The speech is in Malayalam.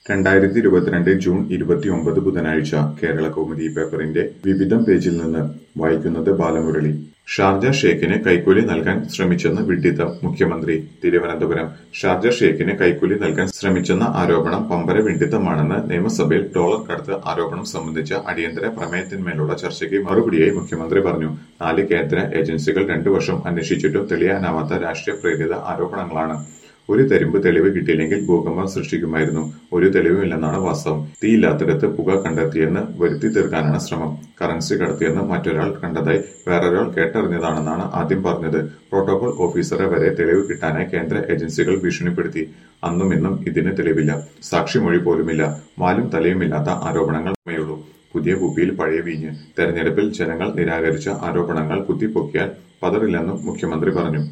2022 ജൂൺ 29 ബുധനാഴ്ച കേരളകൗമുദി പേപ്പറിന്റെ വിവിധം പേജിൽ നിന്ന് വായിക്കുന്നത് ബാലമുരളി. ഷാർജ ഷേഖിന് കൈക്കൂലി നൽകാൻ ശ്രമിച്ചെന്ന് വിഡ്ഢിത്തം മുഖ്യമന്ത്രി തിരുവനന്തപുരം. ഷാർജ ഷേഖിന് കൈക്കൂലി നൽകാൻ ശ്രമിച്ചെന്ന ആരോപണം പമ്പര വിഡ്ഢിത്തമാണെന്ന് നിയമസഭയിൽ ഡോളർ കടത്ത് ആരോപണം സംബന്ധിച്ച അടിയന്തര പ്രമേയത്തിന്മേലുള്ള ചർച്ചയ്ക്ക് മറുപടിയായി മുഖ്യമന്ത്രി പറഞ്ഞു. 4 കേന്ദ്ര ഏജൻസികൾ 2 വർഷം അന്വേഷിച്ചിട്ടും തെളിയാനാവാത്ത രാഷ്ട്രീയ പ്രേരിത ആരോപണങ്ങളാണ്. ഒരു തരിമ്പ് തെളിവ് കിട്ടിയില്ലെങ്കിൽ ഭൂകമ്പം സൃഷ്ടിക്കുമായിരുന്നു. ഒരു തെളിവുമില്ലെന്നാണ് വാസ്തവം. തീയില്ലാത്തിടത്ത് പുക കണ്ടെത്തിയെന്ന് വരുത്തി തീർക്കാനാണ് ശ്രമം. കറൻസി കടത്തിയെന്ന് മറ്റൊരാൾ കണ്ടതായി വേറൊരാൾ കേട്ടറിഞ്ഞതാണെന്നാണ് ആദ്യം പറഞ്ഞത്. പ്രോട്ടോകോൾ ഓഫീസറെ വരെ തെളിവ് കിട്ടാനായി കേന്ദ്ര ഏജൻസികൾ ഭീഷണിപ്പെടുത്തി. അന്നും ഇന്നും ഇതിന് തെളിവില്ല. സാക്ഷിമൊഴി പോലുമില്ല. വാലും തലയുമില്ലാത്ത ആരോപണങ്ങൾ മാത്രമേയുള്ളൂ. പുതിയ കുപ്പിയിൽ പഴയ വീഞ്ഞ്. തെരഞ്ഞെടുപ്പിൽ ജനങ്ങൾ നിരാകരിച്ച ആരോപണങ്ങൾ കുത്തിപ്പൊക്കിയാൽ പതറില്ലെന്നും മുഖ്യമന്ത്രി പറഞ്ഞു.